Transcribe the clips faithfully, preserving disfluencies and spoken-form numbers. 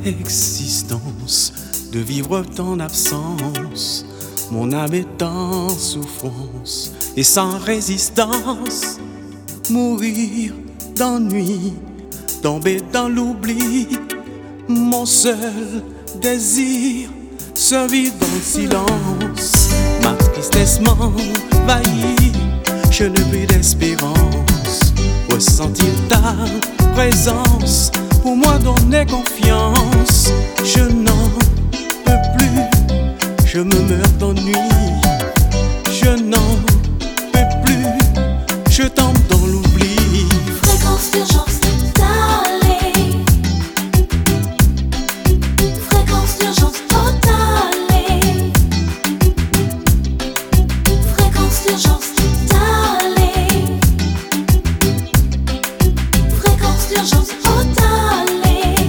existence de vivre ton absence. Mon âme est en souffrance et sans résistance. Mourir d'ennui, tomber dans l'oubli. Mon seul désir se vit dans le silence. Ma tristesse m'envahit, je n'ai plus d'espérance. Ressentir ta présence pour moi donner confiance. Je n'en peux plus, je me meurs d'ennui. Je n'en peux plus, je tombe dans l'oubli. Fréquence d'urgence, d'aller. Fréquence d'urgence, d'aller. Fréquence d'urgence, d'aller. Fréquence d'urgence, d'aller.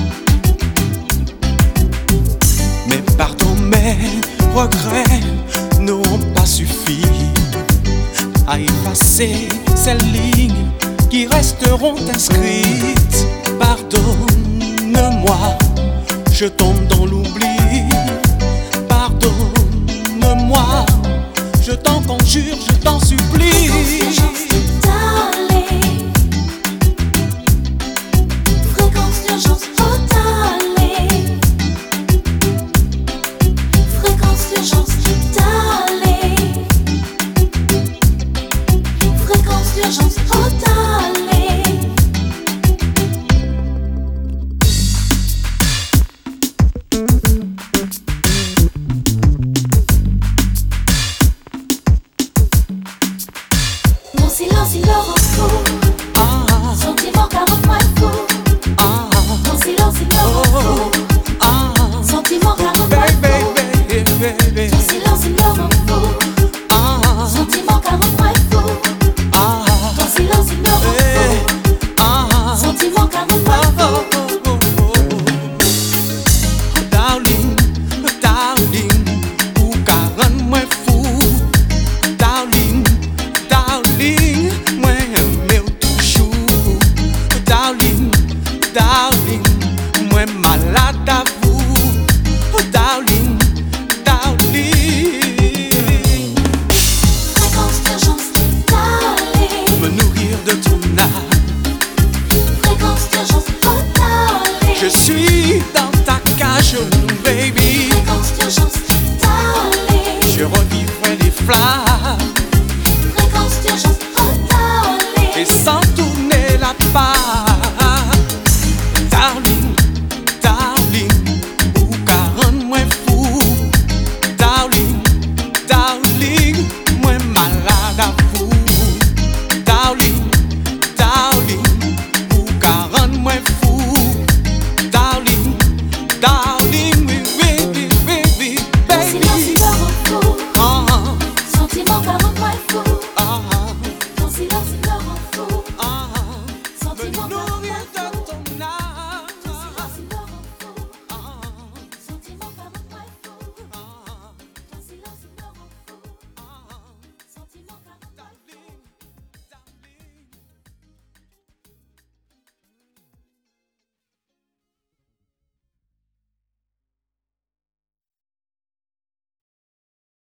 Mais pardon, mes regrets n'auront pas suffi à effacer ces lignes qui resteront inscrites. Pardonne-moi, je tombe dans l'oubli. Pardonne-moi, je t'en conjure, je t'en supplie. Fréquence d'urgence, d'aller. Fréquence d'urgence, d'aller. Fréquence d'urgence, d'aller. Fréquence d'urgence, d'aller. Mon silence, il le recouvre.